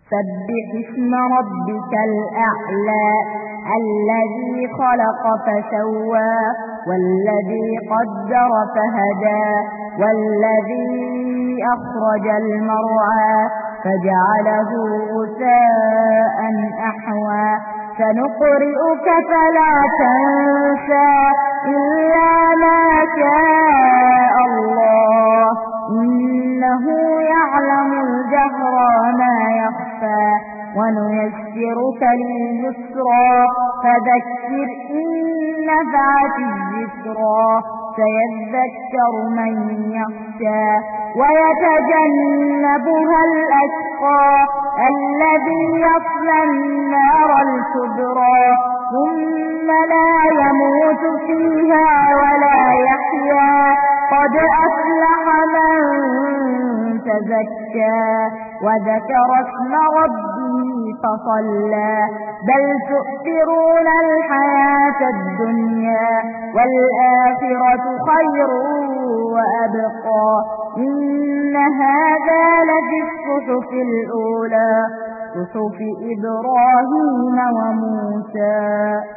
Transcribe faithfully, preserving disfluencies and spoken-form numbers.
سبح اسم ربك الأعلى الذي خلق فسوى والذي قدر فهدى والذي أخرج المرعى فجعله غثاء أحوى سنقرئك فلا تنسى إلا ما شاء الله إنه يعلم الجهر وما يخفى ونيسرك لليسرى فذكر إن نفعت الذكرى سيذكر من يخشى ويتجنبها الأشقى الذي يصلى النار الكبرى ثم لا يموت فيها ولا يحيا قد أفلح من تزكى وذكر اسم ربه فصلى بل تؤثرون الحياة الدنيا والآخرة خير وأبقى إن هذا لفي الصحف الأولى صحف إبراهيم وموسى.